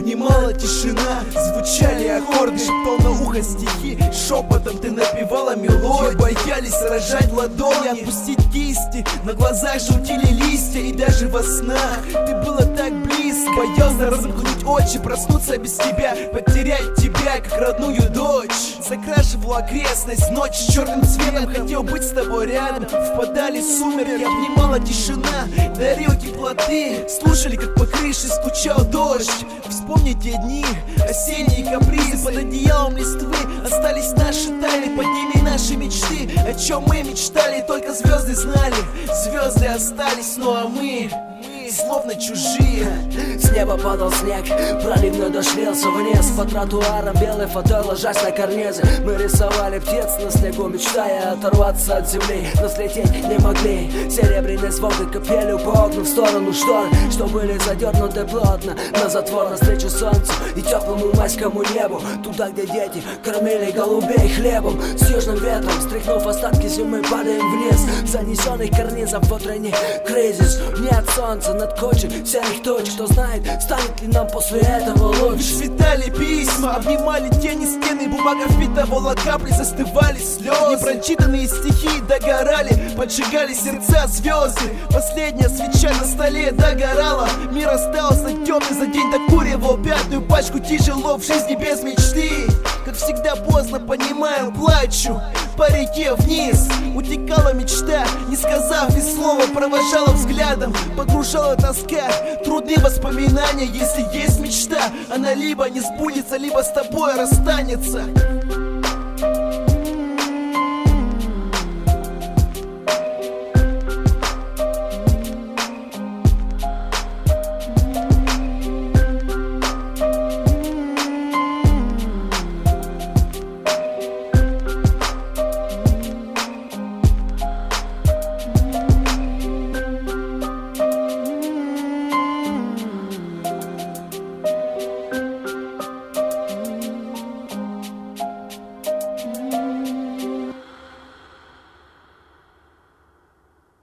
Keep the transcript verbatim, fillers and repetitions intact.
обнимала тишина, звучали аккорды, шептал на ухо стихи, шепотом ты напевала мелодию. Боялись рожать ладони, отпустить кисти, на глазах желтели листья, и даже во снах ты была так близко. Боялся разомкнуть очи, проснуться без тебя, потерять тебя, как родную дочь. Закрашивала окрестность ночь черным цветом, хотел быть с тобой рядом. Впадали сумерки, обнимала тишина, дарил теплоты, слушали, как по крыше стучал дождь. Вспомни те дни, осенние капризы, под одеялом листвы остались наши тайны, под ними наши мечты. О чем мы мечтали, только звезды знали, звезды остались, ну а мы словно чужие. С неба падал снег, проливной дождь лился вниз. По тротуарам белый фото, ложась на карнизы, мы рисовали птиц на снегу, мечтая оторваться от земли, но взлететь не могли. Серебряные звуки капели по окну в сторону штор, что были задернуты плотно на затвор, навстречу солнцу и теплому майскому небу, туда, где дети кормили голубей хлебом. С южным ветром, стряхнув остатки зимы, падаем вниз, занесенных карнизов в утренний кризис. Нет солнца над кочей серых точек, кто знает, станет ли нам после этого лучше. Цветали письма, обнимали тени стены, бумага впитывала капли, застывали слезы. Непрочитанные стихи догорали, поджигали сердца звезды. Последняя свеча на столе догорала, мир остался темный, за день докуривал пятую пачку. Тяжело в жизни без мечты, как всегда поздно понимаю, плачу. По реке вниз утекала мечта, не сказав ни слова, провожала взглядом, погружала тоска, трудные воспоминания. Если есть мечта, она либо не сбудется, либо с тобой расстанется.